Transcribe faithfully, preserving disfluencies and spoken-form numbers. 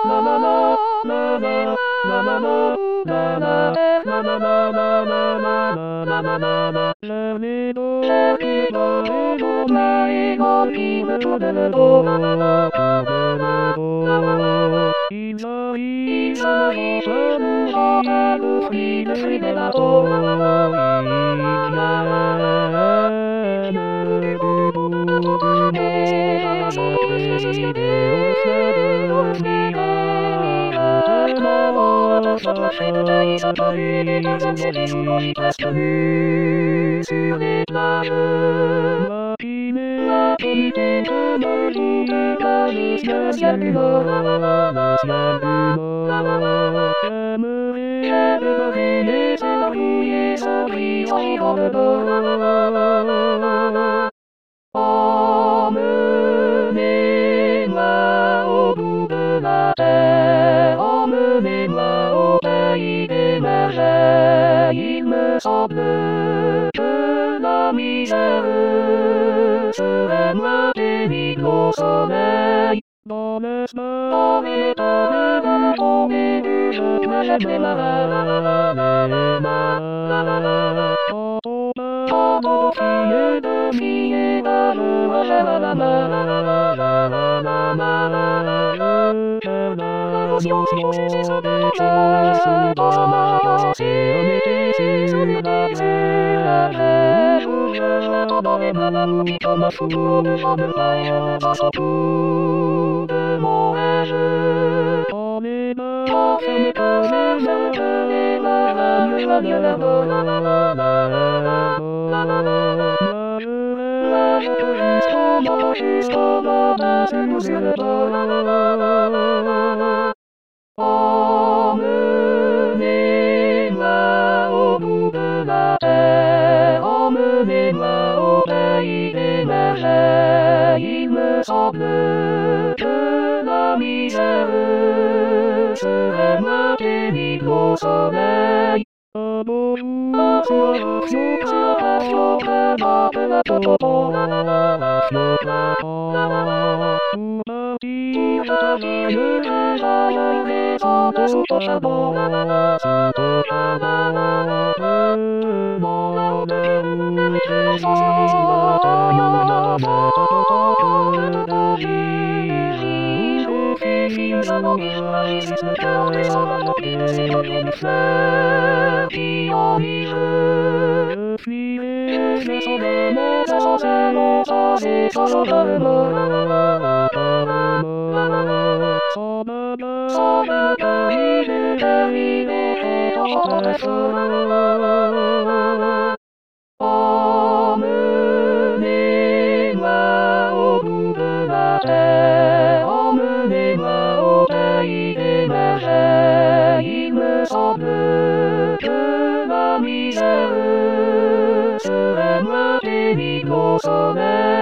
la la la la la la la la la la la la la la la la la la la. Je vais do, je vais do, et do, la et do, qui me trouve le do, trouve le do. Il s'agit, il s'agit, je nous chante le fruit, le fruit de la do. Il vient du bout du monde à notre idée au feu de l'ornière. Ça chante, ça chante, presque nu sur les plages. Matinée, matinée, que me joue le ciel du nord, le ciel du nord. J'aimerais, j'aimerais laisser brouiller son brillant dans le bord. Emmenez-moi au bout de la terre, emmenez-moi au pays des merveilles. Il me semble que la misère serait moins pénible au soleil. Dans l'espace, dans les temps de journée, je m'achète les mains, les mains. Quand on me chante de filles et de filles, je m'achète la main, la main. Je cherche la science des choses sous dans ma pensée, en été, c'est sur la terre. Je cherche dans les mains, qui comme un fou, je me taille dans son cou de mon rêve. Quand les mains ferment que les mains, que les mains, me joignent la main, la la la la la la la. Moi je rêve jusqu'au moment, jusqu'au moment, c'est nous sur le bord, la la la la la la. Emmenez-moi au bout de la terre, emmenez-moi au pays des merveilles. Il me semble que la misère serait moins pénible au soleil. Un beau jour, sur un fiocre, un fiocre, de la toto, la la la la, fiocre, la la la. Pour partir, je te dis, je vais ailleurs, sans sous ton charbon, la la la, sous ton charbon. Demande où tes îles, la terre, la mer, toto, de gire. Où tes filles, j'envisage, le cœur des sauvages, et les fleurs qui envisagent. Je suis resté sans remords, sans remords, et sans remords, la la la la, la la la. Sans me plaindre, sans me plaindre, j'ai terminé, dans le feu, la la la la la. Emmenez-moi au bout de la terre, emmenez-moi au pays des merveilles. Il me semble que la misère serait moins pénible au soleil.